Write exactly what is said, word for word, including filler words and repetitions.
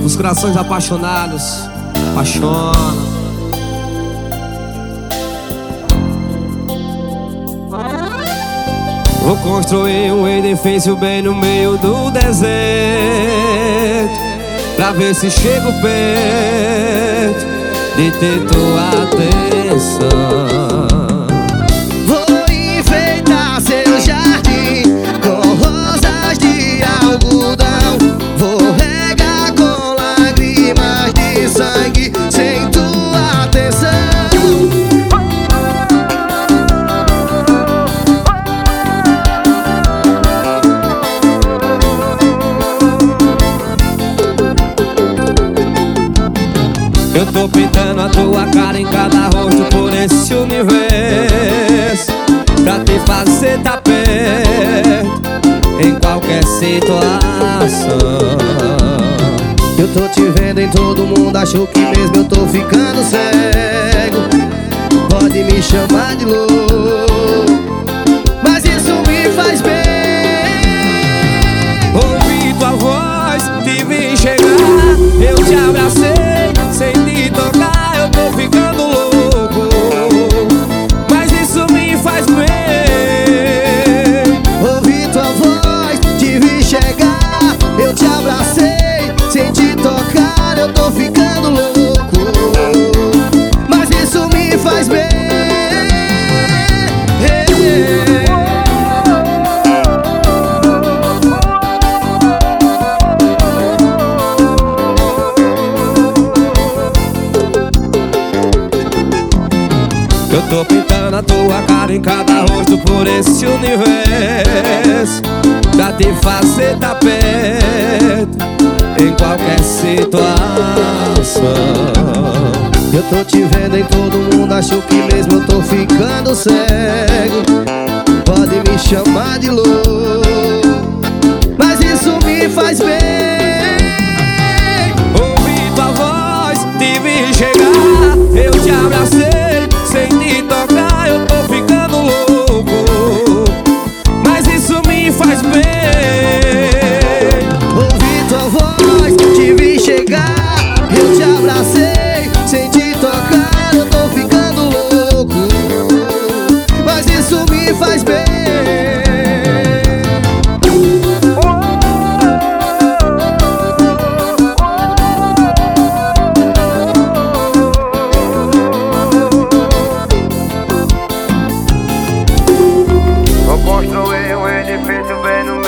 Os corações apaixonados apaixonam. Vou construir um edifício bem no meio do deserto, pra ver se chego perto de ter tua atenção. Vou enfeitar seu jardim com rosas de algodão. Vou regar com lágrimas de sangue sem tua atenção. Eu tô pintando a tua cara em cada rosto por esse universo, pra te fazer tá perto em qualquer situação. Eu tô te vendo em todo mundo, acho que mesmo eu tô ficando cego. Pode me chamar de louco, mas isso me faz bem. Ouvi tua voz, te vi chegar, eu te abracei, sem te tocar eu tô ficando louco, mas isso me faz bem. Ouvi tua voz, te vi chegar, eu te abracei, sem te tocar eu tô ficando louco, mas isso me faz bem. Eu tô pintando a tua cara em cada rosto por esse universo, pra te fazer tá perto em qualquer situação. Eu tô te vendo em todo mundo, acho que mesmo eu tô ficando cego. Pode me chamar de louco, mas isso me faz bem. Ouvi tua voz, te vi chegar, eu te abracei, sem te tocar eu tô ficando louco, mas isso me faz bem. Ouvi tua voz, te vi chegar, eu te abracei, sem te tocar eu tô ficando louco, mas isso me faz bem. Vou construir um edifício bem no